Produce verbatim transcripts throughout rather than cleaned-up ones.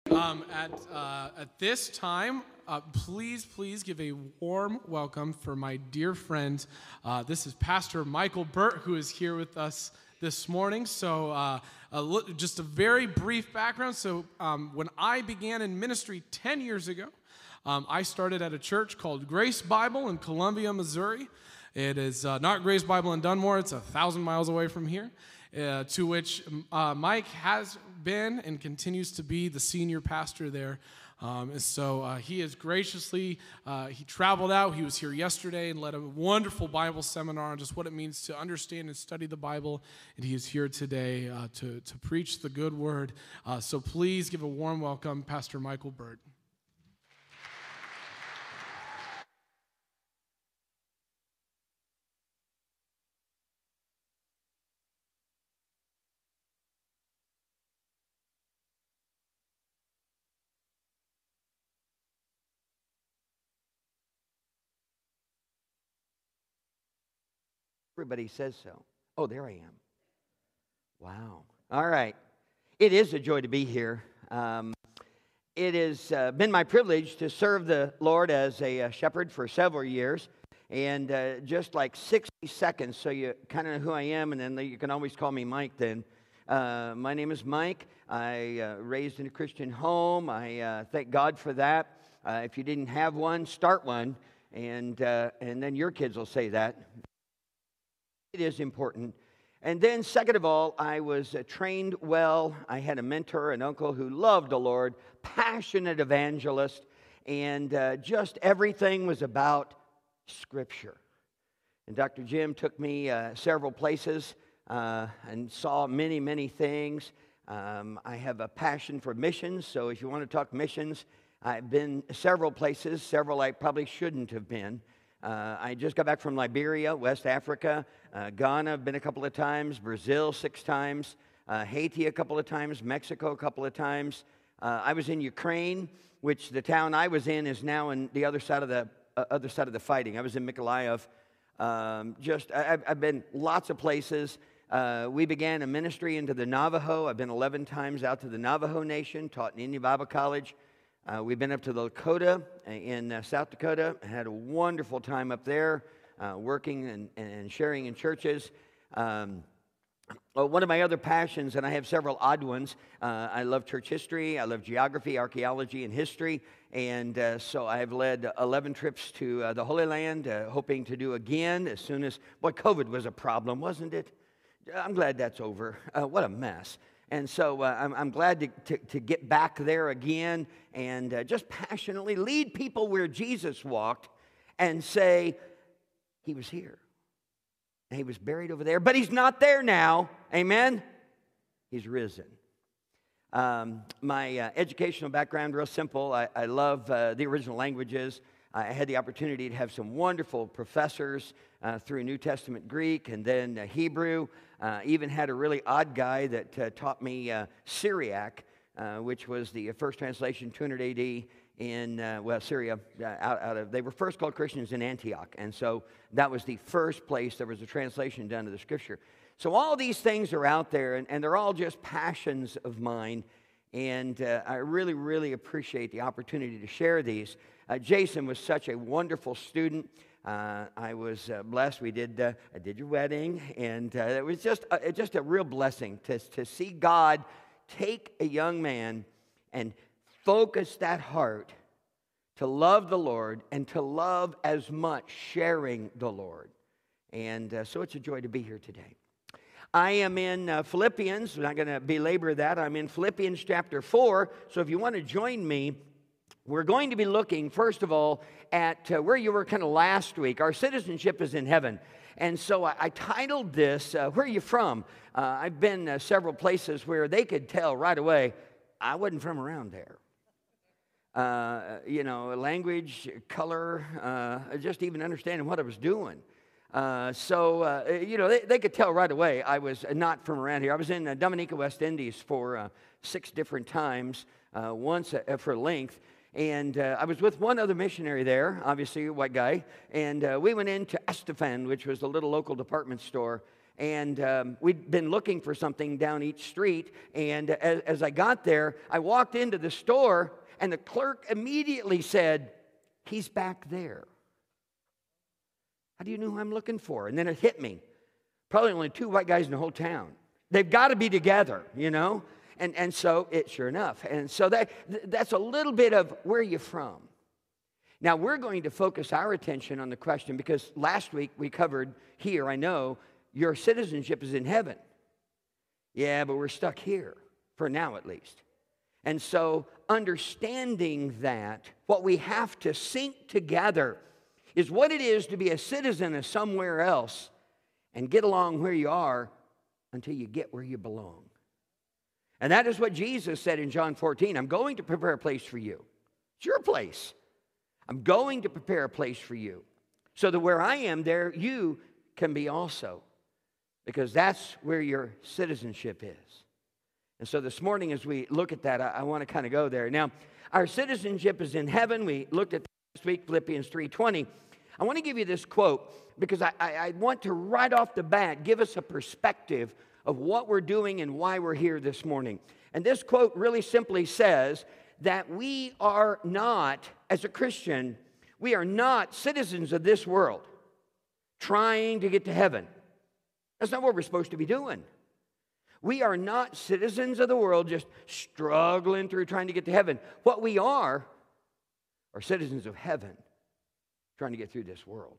Um, at, uh, at this time, uh, please, please give a warm welcome for my dear friend. Uh, this is Pastor Michael Burt, who is here with us this morning. So uh, a li- just a very brief background. So um, when I began in ministry ten years ago, um, I started at a church called Grace Bible in Columbia, Missouri. It is uh, not Grace Bible in Dunmore. It's a thousand miles away from here, uh, to which uh, Mike has been and continues to be the senior pastor there. Um, and so uh, he has graciously, uh, he traveled out. He was here yesterday and led a wonderful Bible seminar on just what it means to understand and study the Bible. And he is here today uh, to, to preach the good word. Uh, so please give a warm welcome, Pastor Michael Burt. Everybody says so. Oh, there I am. Wow. All right. It is a joy to be here. Um, it has uh, been my privilege to serve the Lord as a uh, shepherd for several years. And uh, just like sixty seconds, so you kind of know who I am, and then you can always call me Mike then. Uh, my name is Mike. I uh, raised in a Christian home. I uh, thank God for that. Uh, if you didn't have one, start one. And, uh, and then your kids will say that. It is important. And then, second of all, I was uh, trained well. I had a mentor, an uncle who loved the Lord, passionate evangelist, and uh, just everything was about Scripture. And Doctor Jim took me uh, several places uh, and saw many, many things. Um, I have a passion for missions, so if you want to talk missions, I've been several places, several I probably shouldn't have been. Uh, I just got back from Liberia, West Africa, uh, Ghana, I've been a couple of times, Brazil six times, uh, Haiti a couple of times, Mexico a couple of times. Uh, I was in Ukraine, which the town I was in is now on the other side of the uh, other side of the fighting. I was in Mykolaiv. Um, just I, I've been lots of places. Uh, we began a ministry into the Navajo. I've been eleven times out to the Navajo Nation, taught in Indian Bible College. Uh, we've been up to the Lakota in uh, South Dakota. Had a wonderful time up there, uh, working and, and sharing in churches. Um, well, one of my other passions, and I have several odd ones, uh, I love church history, I love geography, archaeology, and history. And uh, so I've led eleven trips to uh, the Holy Land, uh, hoping to do again as soon as, boy, COVID was a problem, wasn't it? I'm glad that's over. Uh, what a mess. And so uh, I'm, I'm glad to, to, to get back there again and uh, just passionately lead people where Jesus walked and say, he was here. And he was buried over there, but he's not there now. Amen? He's risen. Um, my uh, educational background, real simple. I, I love uh, the original languages. I had the opportunity to have some wonderful professors uh, through New Testament Greek and then uh, Hebrew. Uh, even had a really odd guy that uh, taught me uh, Syriac, uh, which was the first translation, two hundred A D in, uh, well, Syria. Uh, out, out of They were first called Christians in Antioch, and so that was the first place there was a translation done of the Scripture. So all these things are out there, and, and they're all just passions of mine, and uh, I really, really appreciate the opportunity to share these. Uh, Jason was such a wonderful student. Uh, I was uh, blessed. We did. Uh, I did your wedding, and uh, it was just uh, just a real blessing to to see God take a young man and focus that heart to love the Lord and to love as much sharing the Lord. And uh, so it's a joy to be here today. I am in uh, Philippians. I'm not going to belabor that. I'm in Philippians chapter four. So if you want to join me, we're going to be looking, first of all, at uh, where you were kind of last week. Our citizenship is in heaven. And so I, I titled this, uh, Where Are You From? Uh, I've been uh, several places where they could tell right away, I wasn't from around there. Uh, you know, language, color, uh, just even understanding what I was doing. Uh, so, uh, you know, they, they could tell right away I was not from around here. I was in uh, Dominica, West Indies for uh, six different times, uh, once uh, for length. And uh, I was with one other missionary there, obviously a white guy, and uh, we went into Estefan, which was a little local department store, And um, we'd been looking for something down each street. And as, as I got there, I walked into the store, and the clerk immediately said, "He's back there." How do you know who I'm looking for? And then it hit me. Probably only two white guys in the whole town. They've got to be together, you know? And, and so, it sure enough. And so that that's a little bit of where you're from. Now, we're going to focus our attention on the question, because last week we covered here, I know, your citizenship is in heaven. Yeah, but we're stuck here, for now at least. And so, understanding that, what we have to sync together is what it is to be a citizen of somewhere else and get along where you are until you get where you belong. And that is what Jesus said in John fourteen. I'm going to prepare a place for you. It's your place. I'm going to prepare a place for you so that where I am, there you can be also, because that's where your citizenship is. And so this morning as we look at that, I, I want to kind of go there. Now, our citizenship is in heaven. We looked at this week, Philippians three twenty. I want to give you this quote because I, I, I want to right off the bat give us a perspective of what we're doing and why we're here this morning. And this quote really simply says that we are not, as a Christian, we are not citizens of this world trying to get to heaven. That's not what we're supposed to be doing. We are not citizens of the world just struggling through trying to get to heaven. What we are are citizens of heaven trying to get through this world.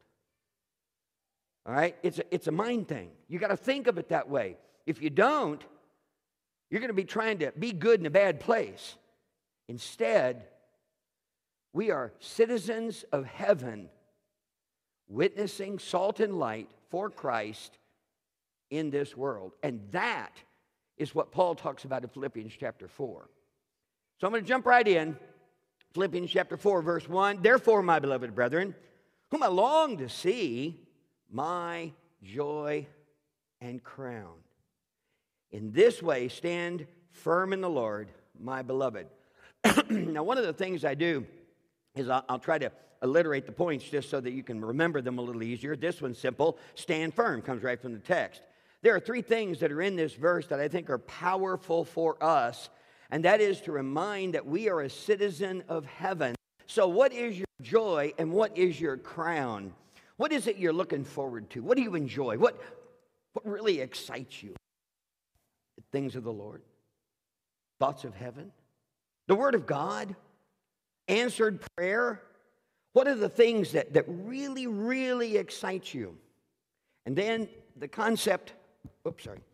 All right? It's a, it's a mind thing. You got to think of it that way. If you don't, you're going to be trying to be good in a bad place. Instead, we are citizens of heaven, witnessing salt and light for Christ in this world. And that is what Paul talks about in Philippians chapter four. So I'm going to jump right in. Philippians chapter four, verse one. Therefore, my beloved brethren, whom I long to see, my joy and crown. In this way, stand firm in the Lord, my beloved. Now, one of the things I do is I'll, I'll try to alliterate the points just so that you can remember them a little easier. This one's simple. Stand firm comes right from the text. There are three things that are in this verse that I think are powerful for us, and that is to remind that we are a citizen of heaven. So what is your joy and what is your crown? What is it you're looking forward to? What do you enjoy? What, what really excites you? The things of the Lord, thoughts of heaven, the Word of God, answered prayer. What are the things that, that really, really excite you? And then the concept, oops, sorry.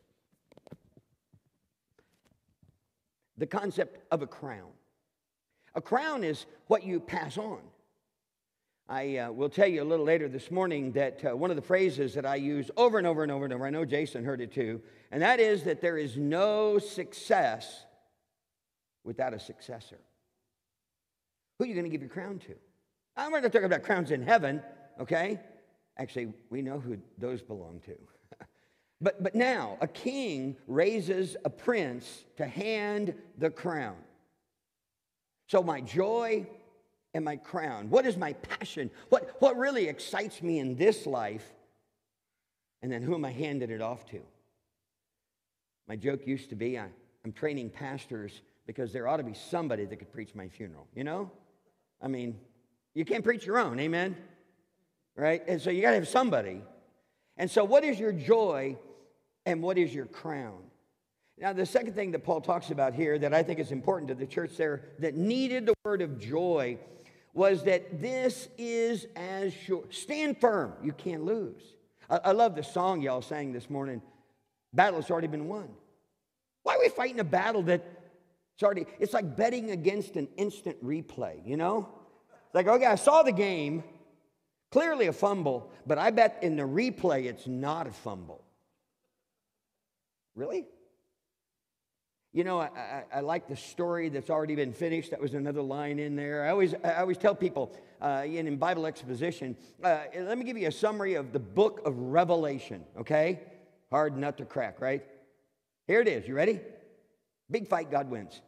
The concept of a crown. A crown is what you pass on. I uh, will tell you a little later this morning that uh, one of the phrases that I use over and over and over and over, I know Jason heard it too, and that is that there is no success without a successor. Who are you going to give your crown to? I'm not talking about crowns in heaven, okay? Actually, we know who those belong to. but, but now, a king raises a prince to hand the crown. So my joy and my crown. What is my passion? What, what really excites me in this life? And then who am I handing it off to? My joke used to be, I, I'm training pastors because there ought to be somebody that could preach my funeral, you know? I mean, you can't preach your own, amen? Right? And so you got to have somebody. And so what is your joy and what is your crown? Now, the second thing that Paul talks about here that I think is important to the church there that needed the word of joy was that this is as sure. Stand firm. You can't lose. I, I love the song y'all sang this morning. Battle has already been won. Why are we fighting a battle that it's already, it's like betting against an instant replay, you know? It's like, okay, I saw the game, clearly a fumble, but I bet in the replay it's not a fumble. Really? You know, I, I, I like the story that's already been finished. That was another line in there. I always, I always tell people uh, in, in Bible exposition, uh, let me give you a summary of the book of Revelation, okay? Hard nut to crack, right? Here it is. You ready? Big fight, God wins.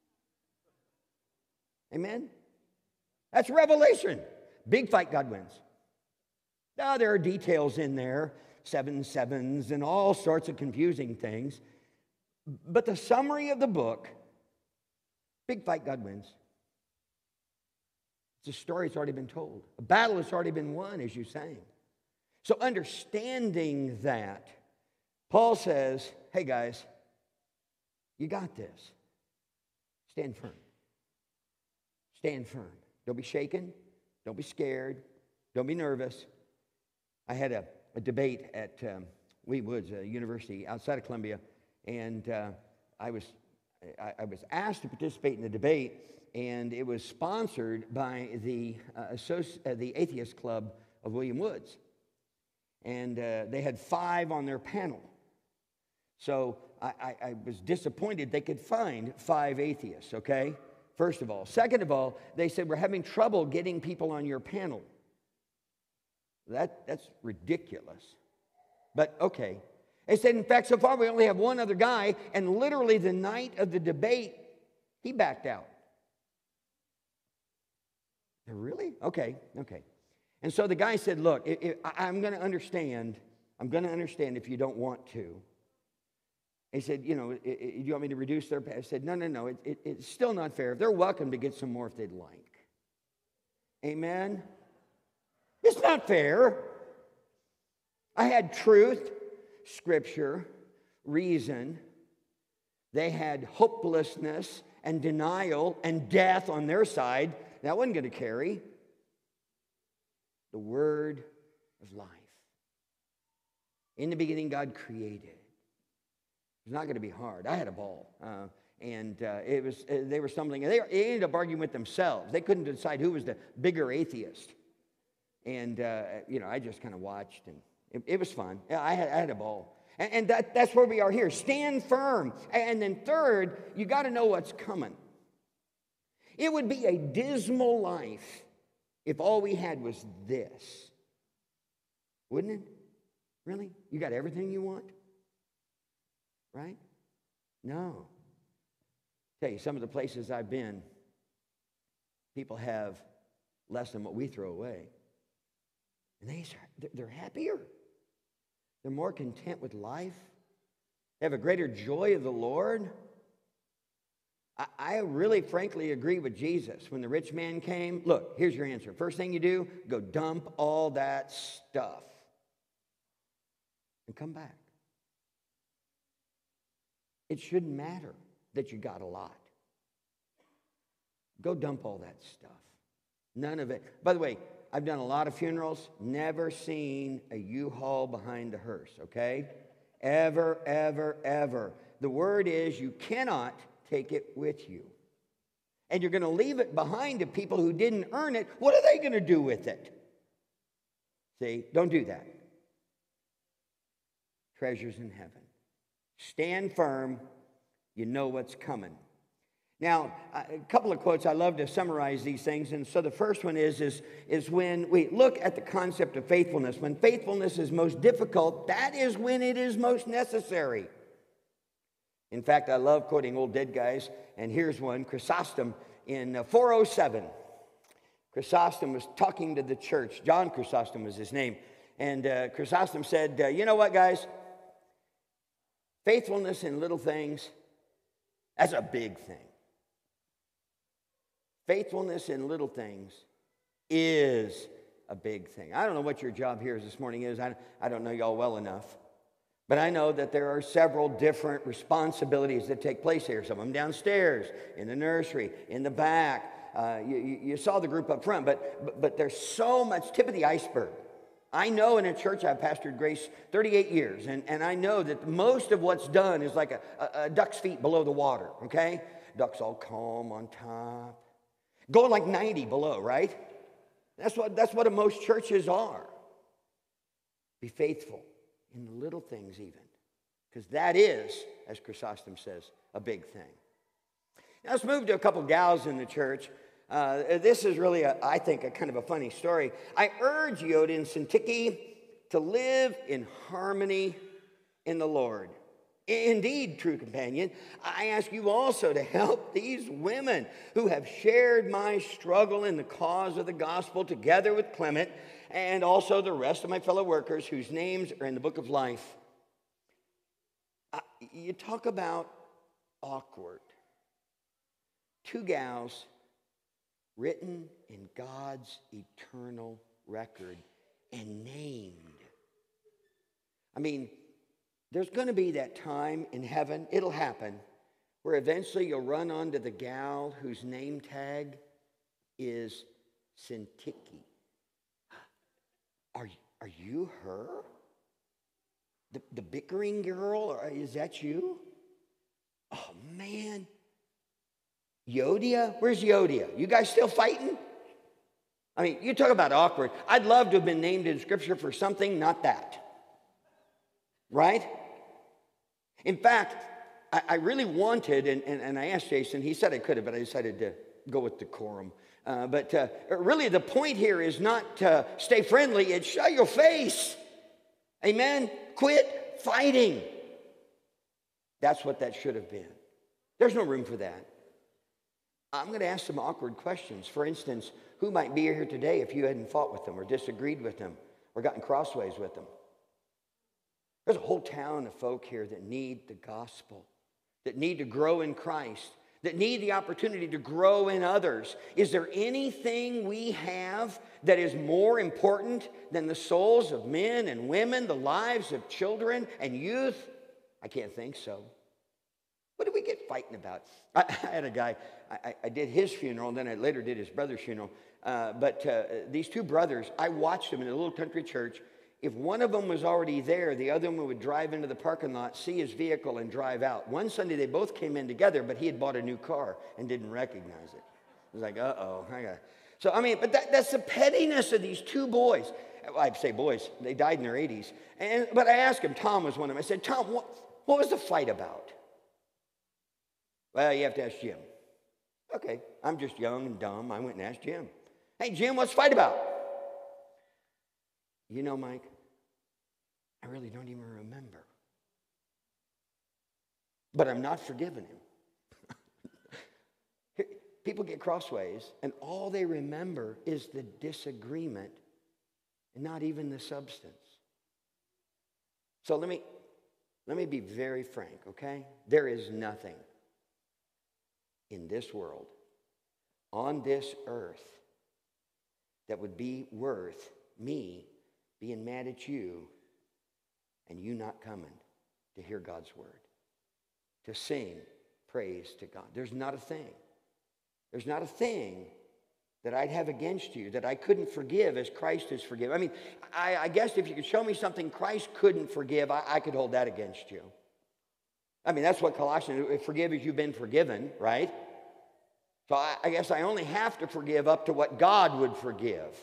Amen? That's Revelation. Big fight, God wins. Now, there are details in there seven sevens and all sorts of confusing things. But the summary of the book, big fight, God wins. It's a story that's already been told. A battle has already been won, as you sang. So understanding that, Paul says, hey guys, you got this. Stand firm. Stand firm. Don't be shaken. Don't be scared. Don't be nervous. I had a, a debate at um, Wheat Woods, a university outside of Columbia, and uh, I was I, I was asked to participate in the debate, and it was sponsored by the uh, associ- uh, the Atheist Club of William Woods, and uh, they had five on their panel. So I, I, I was disappointed they could find five atheists. Okay, first of all. Second of all, they said we're having trouble getting people on your panel. That that's ridiculous. But okay. They said, in fact, so far we only have one other guy, and literally the night of the debate, he backed out. Really? Okay, okay. And so the guy said, look, it, it, I, I'm going to understand. I'm going to understand if you don't want to. He said, you know, it, it, do you want me to reduce their pay? I said, no, no, no, it, it, it's still not fair. They're welcome to get some more if they'd like. Amen? It's not fair. I had truth, Scripture, reason. They had hopelessness and denial and death on their side. That wasn't going to carry. The word of life. In the beginning, God created. It's not going to be hard. I had a ball. Uh, and uh, it was uh, they were stumbling. They, they ended up arguing with themselves. They couldn't decide who was the bigger atheist. And, uh, you know, I just kind of watched, and it, it was fun. I had, I had a ball. And, and that, that's where we are here. Stand firm. And then third, you got to know what's coming. It would be a dismal life if all we had was this. Wouldn't it? Really? You got everything you want? Right? No. Tell you, some of the places I've been, people have less than what we throw away. And they, they're happier. They're more content with life. They have a greater joy of the Lord. I, I really, frankly, agree with Jesus. When the rich man came, look, here's your answer. First thing you do, go dump all that stuff and come back. It shouldn't matter that you got a lot. Go dump all that stuff. None of it. By the way, I've done a lot of funerals, never seen a U-Haul behind the hearse, okay? Ever, ever, ever. The word is you cannot take it with you. And you're going to leave it behind to people who didn't earn it. What are they going to do with it? See, don't do that. Treasures in heaven. Stand firm. You know what's coming. Now, a couple of quotes. I love to summarize these things. And so the first one is, is, is when we look at the concept of faithfulness. When faithfulness is most difficult, that is when it is most necessary. In fact, I love quoting old dead guys. And here's one, Chrysostom in four oh seven. Chrysostom was talking to the church. John Chrysostom was his name. And uh, Chrysostom said, uh, you know what, guys? Faithfulness in little things, that's a big thing. Faithfulness in little things is a big thing. I don't know what your job here this morning is. I, I don't know y'all well enough. But I know that there are several different responsibilities that take place here. Some of them downstairs, in the nursery, in the back. Uh, you, you saw the group up front, but, but, but there's so much tip of the iceberg. I know in a church I've pastored Grace thirty-eight years, and, and I know that most of what's done is like a, a, a duck's feet below the water, okay? Duck's all calm on top. Going like ninety below, right? That's what, that's what most churches are. Be faithful in the little things even, because that is, as Chrysostom says, a big thing. Now let's move to a couple gals in the church. Uh, this is really, a, I think, a kind of a funny story. I urge Yoda and Syntyche to live in harmony in the Lord. Indeed, true companion, I ask you also to help these women who have shared my struggle in the cause of the gospel together with Clement and also the rest of my fellow workers whose names are in the book of life. Uh, you talk about awkward. Two gals written in God's eternal record and named. I mean, there's going to be that time in heaven, it'll happen, where eventually you'll run onto the gal whose name tag is Syntyche. Are, are you her? The, the bickering girl? Or is that you? Oh, man. Yodia? Where's Yodia? You guys still fighting? I mean, you talk about awkward. I'd love to have been named in Scripture for something, not that. Right? In fact, I, I really wanted, and, and, and I asked Jason, he said I could have, but I decided to go with decorum. Uh, but uh, really the point here is not to stay friendly, it's shut your face. Amen? Quit fighting. That's what that should have been. There's no room for that. I'm going to ask some awkward questions. For instance, who might be here today if you hadn't fought with them or disagreed with them or gotten crossways with them? There's a whole town of folk here that need the gospel, that need to grow in Christ, that need the opportunity to grow in others. Is there anything we have that is more important than the souls of men and women, the lives of children and youth? I can't think so. What did we get fighting about? I, I had a guy, I, I did his funeral, and then I later did his brother's funeral. Uh, but uh, these two brothers, I watched them in a little country church. If one of them was already there, the other one would drive into the parking lot, see his vehicle, and drive out. One Sunday, they both came in together, but he had bought a new car and didn't recognize it. It was like, uh-oh. I got. So, I mean, but that, that's the pettiness of these two boys. Well, I'd say boys. They died in their eighties. And, but I asked him, Tom was one of them. I said, Tom, what, what was the fight about? Well, you have to ask Jim. Okay, I'm just young and dumb. I went and asked Jim. Hey, Jim, what's the fight about? You know, Mike, I really don't even remember. But I'm not forgiving him. People get crossways, and all they remember is the disagreement and not even the substance. So let me, let me be very frank, okay? There is nothing in this world, on this earth, that would be worth me being mad at you and you not coming to hear God's word, to sing praise to God. There's not a thing. There's not a thing that I'd have against you that I couldn't forgive as Christ has forgiven. I mean, I, I guess if you could show me something Christ couldn't forgive, I, I could hold that against you. I mean, that's what Colossians, forgive as you've been forgiven, right? So I, I guess I only have to forgive up to what God would forgive.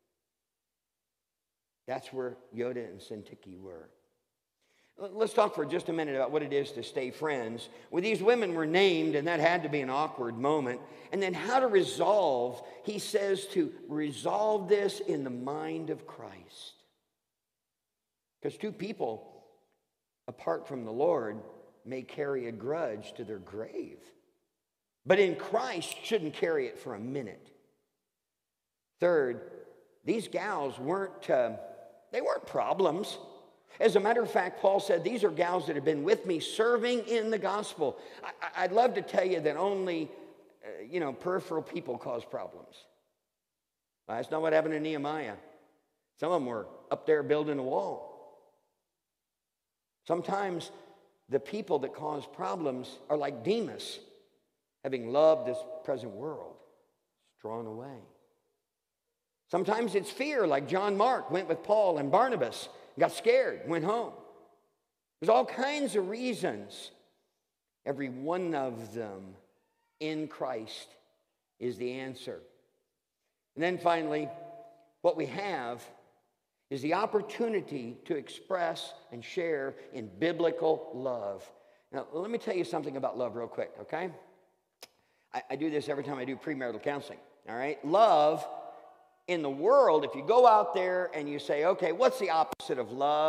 That's where Yoda and Syntyche were. Let's talk for just a minute about what it is to stay friends. Well, these women were named, and that had to be an awkward moment. And then how to resolve, he says to resolve this in the mind of Christ. Because two people, apart from the Lord, may carry a grudge to their grave. But in Christ, shouldn't carry it for a minute. Third, these gals weren't, uh, they weren't problems. As a matter of fact, Paul said, these are gals that have been with me serving in the gospel. I, I'd love to tell you that only, uh, you know, peripheral people cause problems. Well, that's not what happened to Nehemiah. Some of them were up there building a wall. Sometimes the people that cause problems are like Demas, having loved this present world, it's drawn away. Sometimes it's fear, like John Mark went with Paul and Barnabas, got scared, went home. There's all kinds of reasons. Every one of them in Christ is the answer. And then finally, what we have is the opportunity to express and share in biblical love. Now, let me tell you something about love real quick, okay? I, I do this every time I do premarital counseling, all right? Love in the world, if you go out there and you say, okay, what's the opposite of love?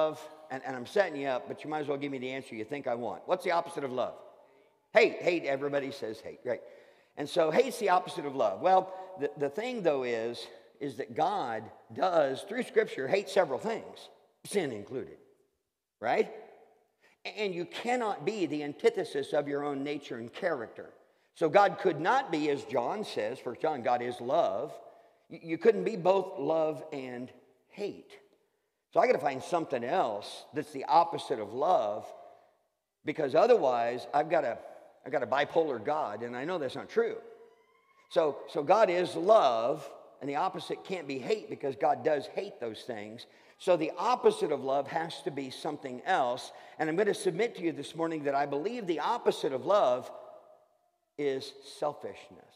and, and I'm setting you up, but you might as well give me the answer you think I want. What's the opposite of love? Hate. Hate, everybody says hate, right? And so hate's the opposite of love. Well, the, the thing, though, is, is that God does, through Scripture, hate several things, sin included, right? And you cannot be the antithesis of your own nature and character. So God could not be, as John says, First John, God is love. You couldn't be both love and hate. So I got to find something else that's the opposite of love, because otherwise I've got a, I've got a bipolar God, and I know that's not true. So, so God is love, and the opposite can't be hate, because God does hate those things. So the opposite of love has to be something else. And I'm going to submit to you this morning that I believe the opposite of love is selfishness.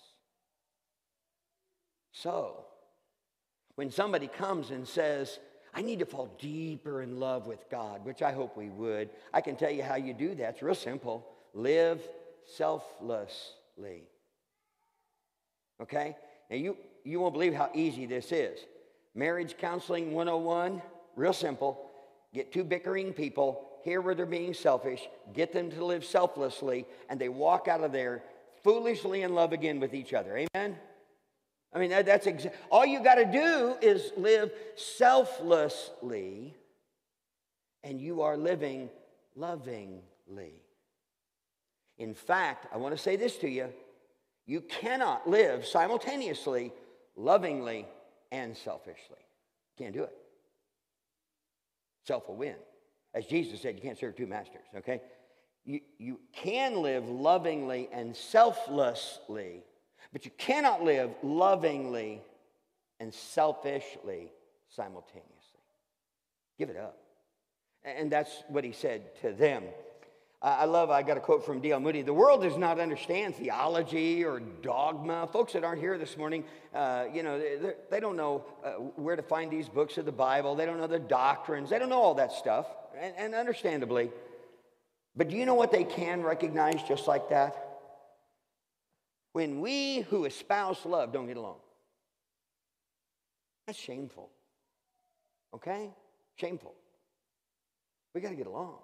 So, when somebody comes and says, I need to fall deeper in love with God, which I hope we would, I can tell you how you do that. It's real simple. Live selflessly. Okay? Now, you, you won't believe how easy this is. Marriage Counseling one oh one, real simple. Get two bickering people, hear where they're being selfish, get them to live selflessly, and they walk out of there foolishly in love again with each other. Amen? I mean, that, that's exa- all you got to do is live selflessly, and you are living lovingly. In fact, I want to say this to you. You cannot live simultaneously lovingly and selfishly. Can't do it. Self will win. As Jesus said, you can't serve two masters, okay? You, you can live lovingly and selflessly, but you cannot live lovingly and selfishly simultaneously. Give it up. And that's what he said to them. I love, I got a quote from D L Moody. The world does not understand theology or dogma. Folks that aren't here this morning, uh, you know, they, they don't know uh, where to find these books of the Bible. They don't know the doctrines. They don't know all that stuff, and, and understandably. But do you know what they can recognize just like that? When we who espouse love don't get along. That's shameful. Okay? Shameful. We got to get along.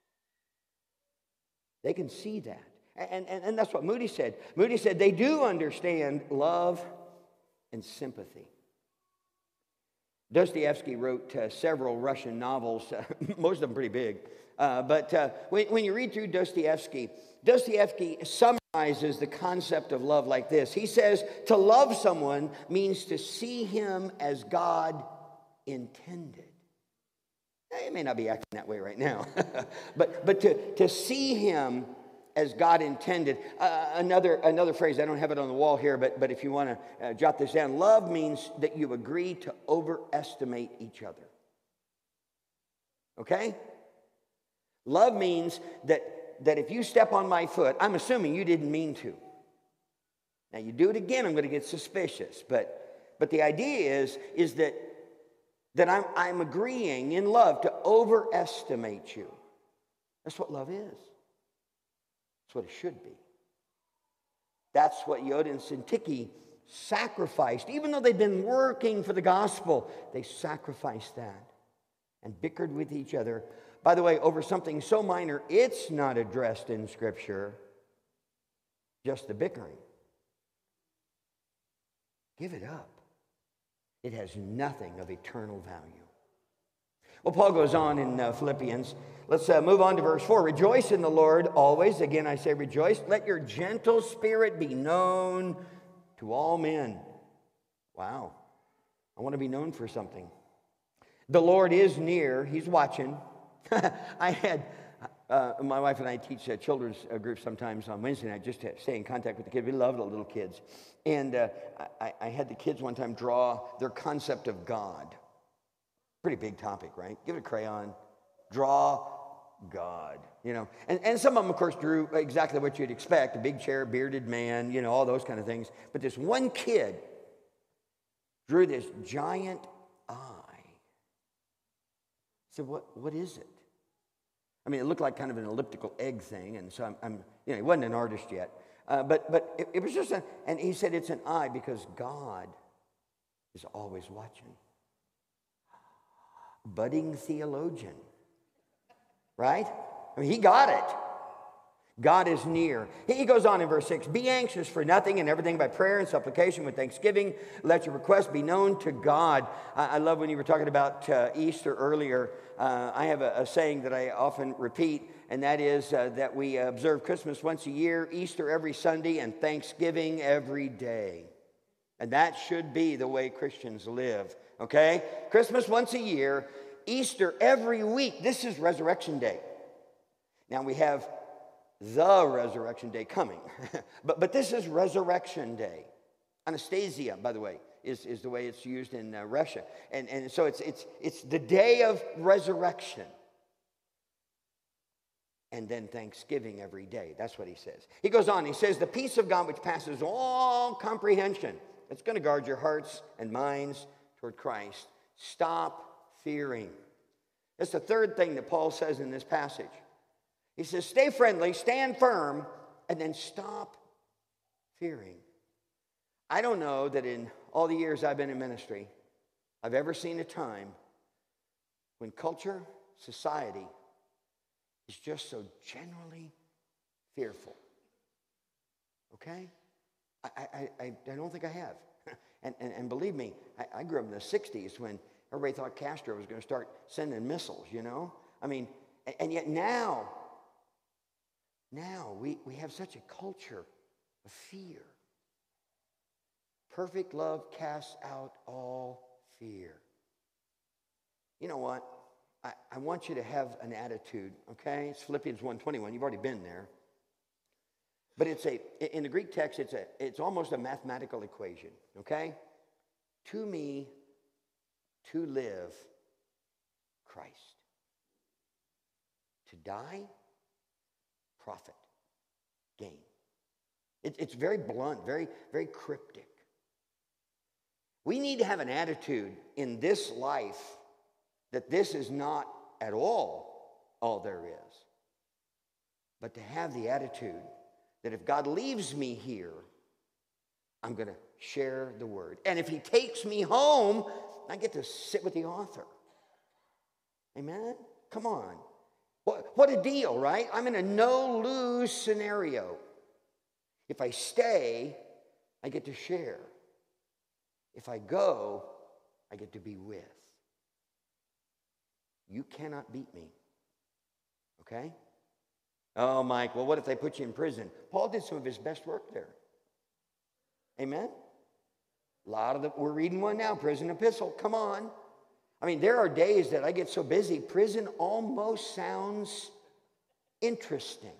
They can see that. And, and, and that's what Moody said. Moody said they do understand love and sympathy. Dostoevsky wrote uh, several Russian novels, uh, most of them pretty big. Uh, but uh, when, when you read through Dostoevsky, Dostoevsky summarizes the concept of love like this. He says, to love someone means to see him as God intended. It may not be acting that way right now, but, but to, to see him as God intended. Uh, another, another phrase, I don't have it on the wall here, but, but if you want to uh, jot this down, love means that you agree to overestimate each other. Okay? Love means that, that if you step on my foot, I'm assuming you didn't mean to. Now, you do it again, I'm going to get suspicious. But, but the idea is, is that that I'm, I'm agreeing in love to overestimate you. That's what love is. That's what it should be. That's what Yod and Syntyche sacrificed. Even though they'd been working for the gospel, they sacrificed that and bickered with each other. By the way, over something so minor, it's not addressed in Scripture, just the bickering. Give it up. It has nothing of eternal value. Well, Paul goes on in uh, Philippians. Let's uh, move on to verse four. Rejoice in the Lord always. Again, I say rejoice. Let your gentle spirit be known to all men. Wow. I want to be known for something. The Lord is near. He's watching. I had... Uh, my wife and I teach uh, children's uh, groups sometimes on Wednesday night just to stay in contact with the kids. We love the little kids. And uh, I, I had the kids one time draw their concept of God. Pretty big topic, right? Give it a crayon. Draw God, you know. And, and some of them, of course, drew exactly what you'd expect. A big chair, bearded man, you know, all those kind of things. But this one kid drew this giant eye. I said, what, what is it? I mean, it looked like kind of an elliptical egg thing, and so I'm, I'm you know, he wasn't an artist yet. Uh, but but it, it was just a, and he said it's an eye because God is always watching. Budding theologian. right? I mean, he got it. God is near. He goes on in verse six, be anxious for nothing and everything by prayer and supplication with thanksgiving. Let your requests be known to God. I, I love when you were talking about uh, Easter earlier. Uh, I have a, a saying that I often repeat, and that is uh, that we observe Christmas once a year, Easter every Sunday, and Thanksgiving every day. And that should be the way Christians live, okay? Christmas once a year, Easter every week. This is Resurrection Day. Now we have the Resurrection Day coming. but, but this is Resurrection Day. Anastasia, by the way, is, is the way it's used in uh, Russia. And, and so it's, it's, it's the day of resurrection. And then Thanksgiving every day. That's what he says. He goes on, he says, the peace of God which passes all comprehension. It's going to guard your hearts and minds toward Christ. Stop fearing. That's the third thing that Paul says in this passage. He says, stay friendly, stand firm, and then stop fearing. I don't know that in all the years I've been in ministry, I've ever seen a time when culture, society, is just so generally fearful. Okay? I, I, I, I don't think I have. and, and, and believe me, I, I grew up in the sixties when everybody thought Castro was going to start sending missiles, you know? I mean, and, and yet now, Now, we, we have such a culture of fear. Perfect love casts out all fear. You know what? I, I want you to have an attitude, okay? It's Philippians one twenty-one. You've already been there. But it's a, in the Greek text, it's, a, it's almost a mathematical equation, okay? To me, to live, Christ. To die, profit, gain. It, it's very blunt, very, very cryptic. We need to have an attitude in this life that this is not at all all there is. But to have the attitude that if God leaves me here, I'm going to share the word. And if he takes me home, I get to sit with the author. Amen? Come on. What, what a deal, right? I'm in a no-lose scenario. If I stay, I get to share. If I go, I get to be with. You cannot beat me. Okay? Oh, Mike, well, what if they put you in prison? Paul did some of his best work there. Amen? A lot of the, we're reading one now, prison epistle. Come on. I mean, there are days that I get so busy, prison almost sounds interesting.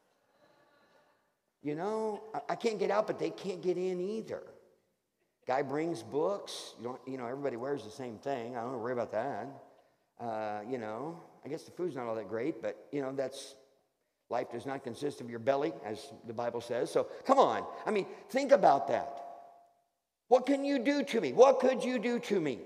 You know, I, I can't get out, but they can't get in either. Guy brings books. You don't, you know, everybody wears the same thing. I don't worry about that. Uh, you know, I guess the food's not all that great, but, you know, that's, life does not consist of your belly, as the Bible says. So, come on. I mean, think about that. What can you do to me? What could you do to me?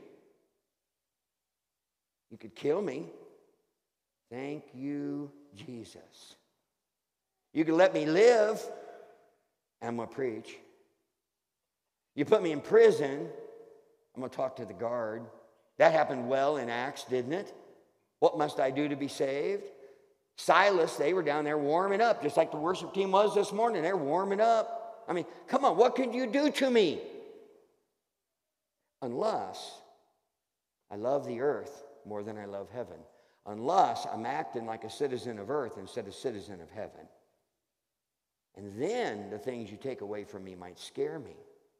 You could kill me. Thank you, Jesus. You could let me live. I'm going to preach. You put me in prison. I'm going to talk to the guard. That happened well in Acts, didn't it? What must I do to be saved? Silas, they were down there warming up, just like the worship team was this morning. They're warming up. I mean, come on, what could you do to me? Unless I love the earth more than I love heaven. Unless I'm acting like a citizen of earth instead of citizen of heaven. And then the things you take away from me might scare me.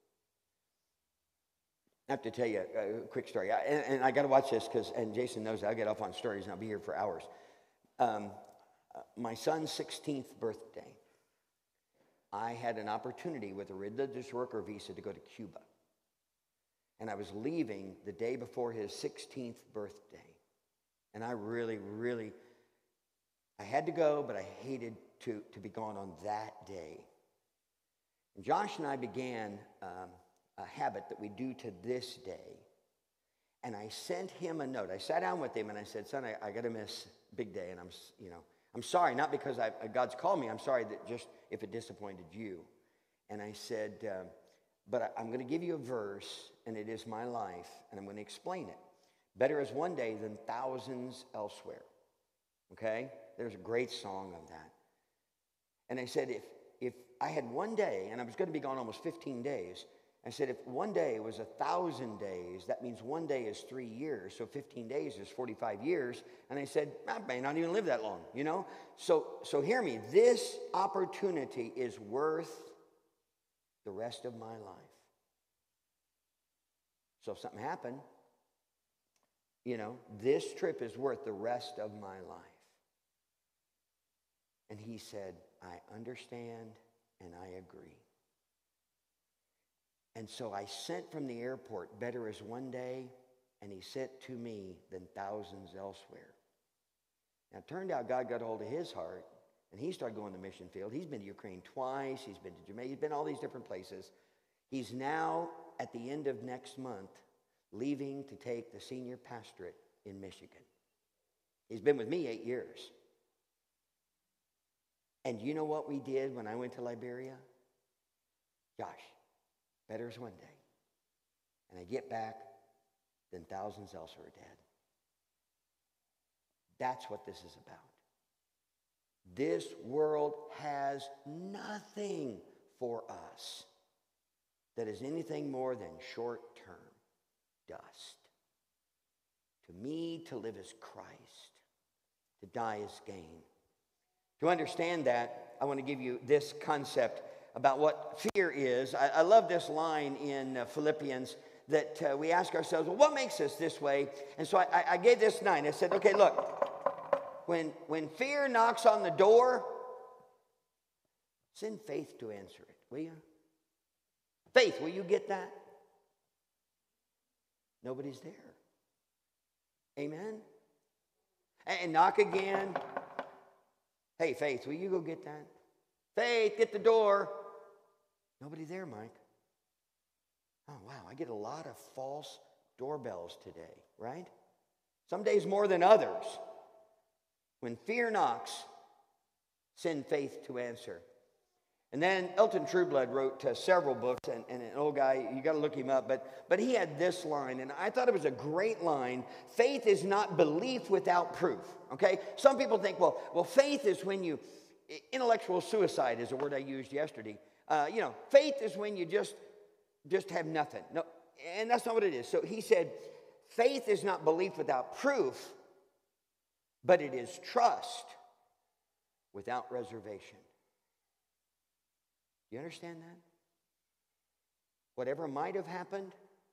I have to tell you a, a quick story. I, and, and I got to watch this because, and Jason knows I get off on stories and I'll be here for hours. Um, uh, my son's sixteenth birthday, I had an opportunity with a religious worker visa to go to Cuba. And I was leaving the day before his sixteenth birthday. And I really, really, I had to go, but I hated to, to be gone on that day. And Josh and I began um, a habit that we do to this day. And I sent him a note. I sat down with him and I said, son, I, I got to miss big day. And I'm, you know, I'm sorry, not because I, God's called me. I'm sorry that just if it disappointed you. And I said, uh, but I, I'm going to give you a verse, and it is my life, and I'm going to explain it. Better is one day than thousands elsewhere. Okay? There's a great song of that. And I said, if, if I had one day, and I was going to be gone almost fifteen days, I said, if one day was a thousand days, that means one day is three years. So fifteen days is forty-five years. And I said, I may not even live that long, you know? So, so hear me. This opportunity is worth the rest of my life. So if something happened, you know, this trip is worth the rest of my life. And he said, I understand and I agree. And so I sent from the airport, better is one day, and he sent to me than thousands elsewhere. Now, it turned out God got a hold of his heart, and he started going to the mission field. He's been to Ukraine twice. He's been to Jamaica. He's been all these different places. He's now, at the end of next month, leaving to take the senior pastorate in Michigan. He's been with me eight years. And you know what we did when I went to Liberia? Josh, better is one day. And I get back, then thousands else are dead. That's what this is about. This world has nothing for us that is anything more than short-term dust. To me, to live is Christ. To die is gain. To understand that, I want to give you this concept about what fear is. I, I love this line in uh, Philippians that uh, we ask ourselves, well, what makes us this way? And so I, I, I gave this nine. I said, okay, look, when, when fear knocks on the door, send faith to answer it, will you? Faith, will you get that? Nobody's there. Amen? And, and knock again. Hey, Faith, will you go get that? Faith, get the door. Nobody there, Mike. Oh, wow, I get a lot of false doorbells today, right? Some days more than others. When fear knocks, send faith to answer. And then Elton Trueblood wrote uh, several books, and, and an old guy, you got to look him up, but, but he had this line, and I thought it was a great line. Faith is not belief without proof, okay? Some people think, well, well, faith is when you, intellectual suicide is a word I used yesterday. Uh, you know, faith is when you just, just have nothing. No, and that's not what it is. So he said, faith is not belief without proof, but it is trust without reservation. You understand that? Whatever might have happened,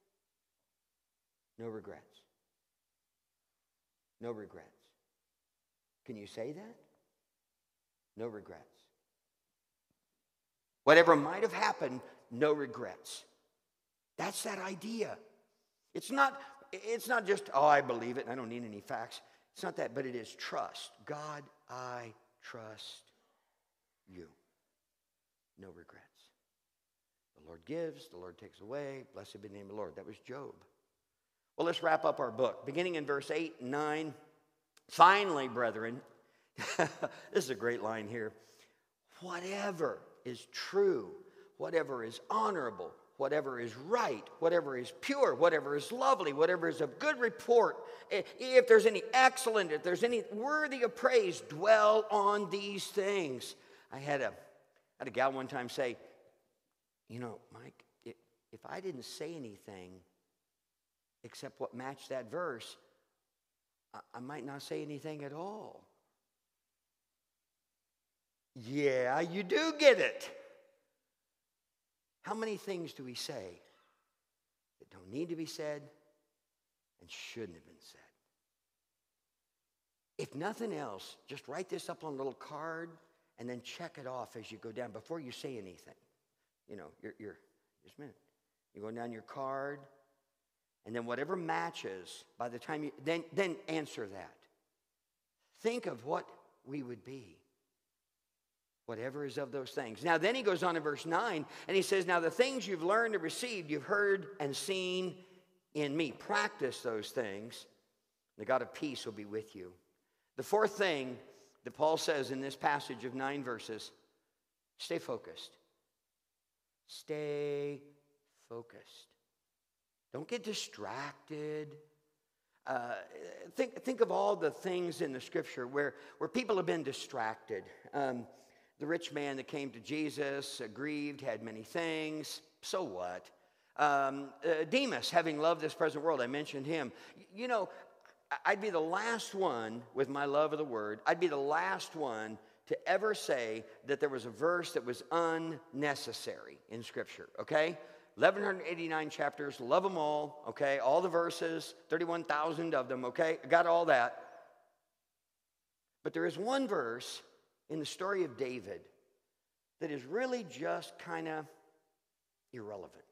no regrets. No regrets. Can you say that? No regrets. Whatever might have happened, no regrets. That's that idea. It's not, it's not just, oh, I believe it, and I don't need any facts. It's not that, but it is trust. God, I trust you. No regrets. The Lord gives, the Lord takes away. Blessed be the name of the Lord. That was Job. Well, let's wrap up our book. Beginning in verse eight and nine. Finally, brethren, this is a great line here. Whatever is true, whatever is honorable, whatever is right, whatever is pure, whatever is lovely, whatever is of good report, if there's any excellent, if there's any worthy of praise, dwell on these things. I had a I had a gal one time say, you know, Mike, if, if I didn't say anything except what matched that verse, I, I might not say anything at all. Yeah, you do get it. How many things do we say that don't need to be said and shouldn't have been said? If nothing else, just write this up on a little card and then check it off as you go down before you say anything. You know, you're, you're just a minute. You're going down your card, and then whatever matches, by the time you, then, then answer that. Think of what we would be. Whatever is of those things. Now, then he goes on in verse nine, and he says, now the things you've learned and received, you've heard and seen in me. Practice those things. The God of peace will be with you. The fourth thing that Paul says in this passage of nine verses, stay focused. Stay focused. Don't get distracted. Uh, think, think of all the things in the scripture where, where people have been distracted. Um, the rich man that came to Jesus, uh, grieved, had many things. So what? Um, uh, Demas, having loved this present world, I mentioned him. You know, I'd be the last one with my love of the word. I'd be the last one to ever say that there was a verse that was unnecessary in scripture, okay? eleven eighty-nine chapters, love them all, okay? All the verses, thirty-one thousand of them, okay? I got all that. But there is one verse in the story of David that is really just kind of irrelevant.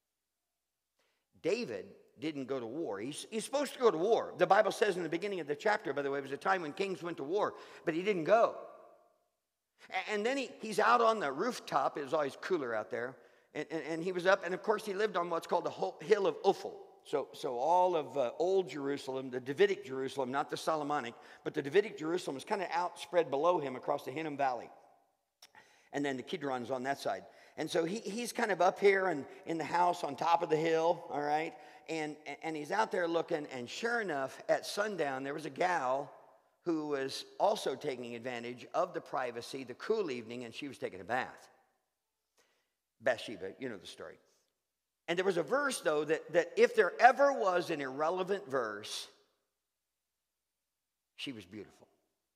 David didn't go to war. He's, he's supposed to go to war. The Bible says in the beginning of the chapter, by the way, it was a time when kings went to war, but he didn't go. And then he, he's out on the rooftop. It was always cooler out there. And, and, and he was up, and of course he lived on what's called the hill of Ophel. So, so all of uh, old Jerusalem, the Davidic Jerusalem, not the Solomonic, but the Davidic Jerusalem is kind of outspread below him across the Hinnom Valley. And then the Kidron's on that side. And so he, he's kind of up here and in the house on top of the hill, all right? And, and he's out there looking, and sure enough, at sundown, there was a gal who was also taking advantage of the privacy, the cool evening, and she was taking a bath. Bathsheba, you know the story. And there was a verse, though, that, that if there ever was an irrelevant verse, she was beautiful.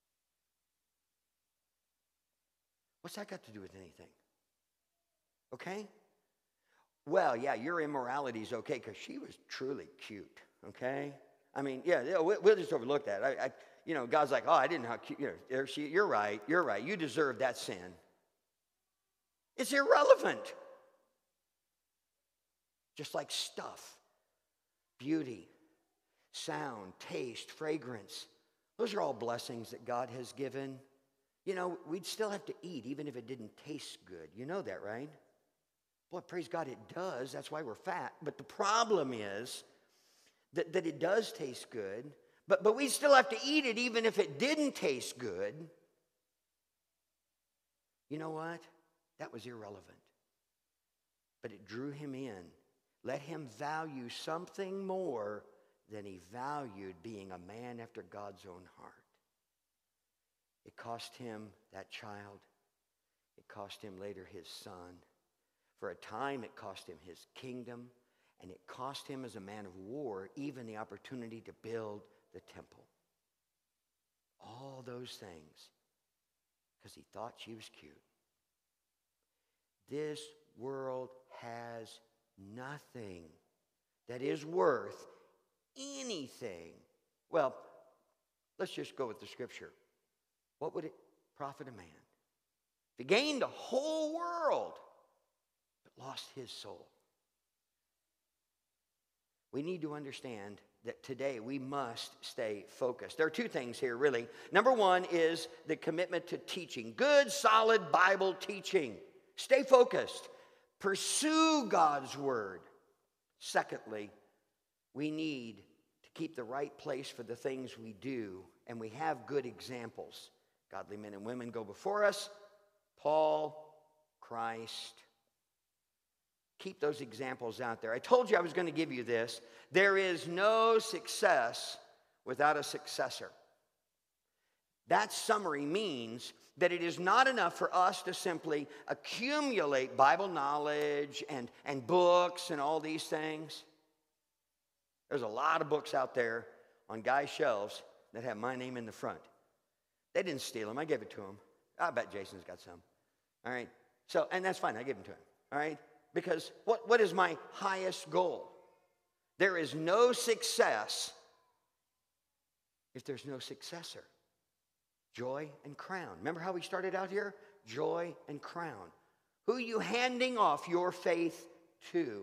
What's that got to do with anything? Okay? Well, yeah, your immorality is okay because she was truly cute, okay? I mean, yeah, we'll, we'll just overlook that. I, I, you know, God's like, oh, I didn't know how cute, you know, she, you're right, you're right, you deserve that sin. It's irrelevant. Just like stuff, beauty, sound, taste, fragrance. Those are all blessings that God has given. You know, we'd still have to eat even if it didn't taste good. You know that, right? Boy, praise God, it does. That's why we're fat. But the problem is that, that it does taste good, but, but we still have to eat it even if it didn't taste good. You know what? That was irrelevant. But it drew him in. Let him value something more than he valued being a man after God's own heart. It cost him that child. It cost him later his son. For a time, it cost him his kingdom. And it cost him as a man of war even the opportunity to build the temple. All those things because he thought she was cute. This world has nothing that is worth anything. Well, let's just go with the scripture. What would it profit a man if he gained the whole world but lost his soul? We need to understand that today we must stay focused. There are two things here, really. Number one is the commitment to teaching. Good, solid Bible teaching. Stay focused. Pursue God's word. Secondly, we need to keep the right place for the things we do, and we have good examples. Godly men and women go before us. Paul, Christ. Keep those examples out there. I told you I was going to give you this. There is no success without a successor. That summary means that it is not enough for us to simply accumulate Bible knowledge and, and books and all these things. There's a lot of books out there on guys' shelves that have my name in the front. They didn't steal them. I gave it to them. I bet Jason's got some. All right? So, and that's fine. I gave them to him. All right? Because what, what is my highest goal? There is no success if there's no successor. Joy and crown. Remember how we started out here? Joy and crown. Who are you handing off your faith to?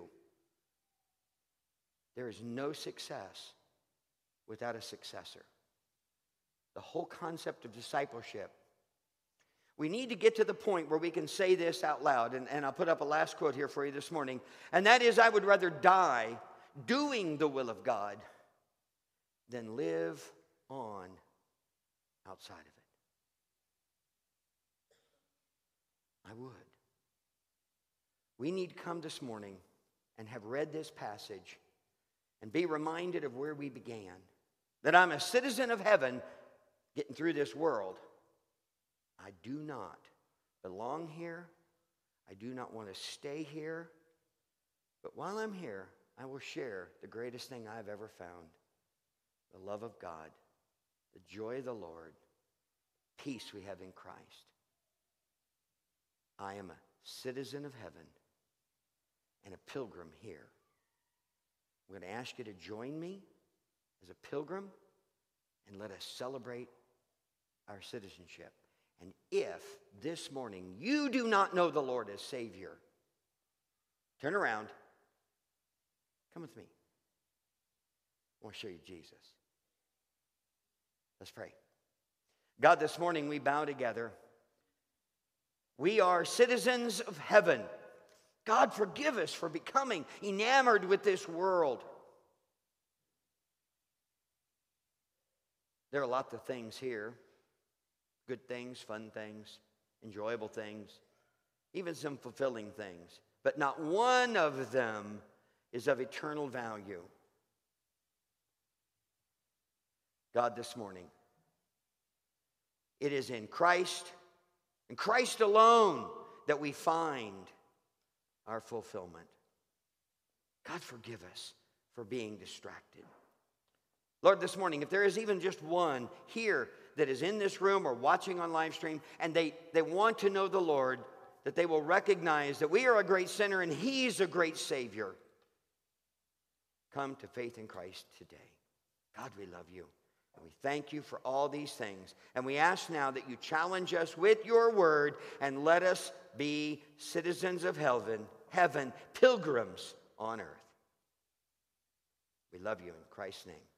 There is no success without a successor. The whole concept of discipleship. We need to get to the point where we can say this out loud. And, and I'll put up a last quote here for you this morning. And that is, I would rather die doing the will of God than live on outside of it. I would. We need to come this morning and have read this passage and be reminded of where we began. that I'm a citizen of heaven getting through this world. I do not belong here. I do not want to stay here. But while I'm here, I will share the greatest thing I've ever found: the love of God, the joy of the Lord, peace we have in Christ. I am a citizen of heaven and a pilgrim here. I'm going to ask you to join me as a pilgrim and let us celebrate our citizenship. And if this morning you do not know the Lord as Savior, turn around. Come with me. I want to show you Jesus. Let's pray. God, this morning we bow together. We are citizens of heaven. God, forgive us for becoming enamored with this world. There are lots of things here. Good things, fun things, enjoyable things, even some fulfilling things. But not one of them is of eternal value. God, this morning, it is in Christ, in Christ alone, that we find our fulfillment. God, forgive us for being distracted. Lord, this morning, if there is even just one here that is in this room or watching on live stream, and they, they want to know the Lord, that they will recognize that we are a great sinner and He's a great Savior, come to faith in Christ today. God, we love you. And we thank you for all these things. And we ask now that you challenge us with your word and let us be citizens of heaven, heaven, pilgrims on earth. We love you in Christ's name.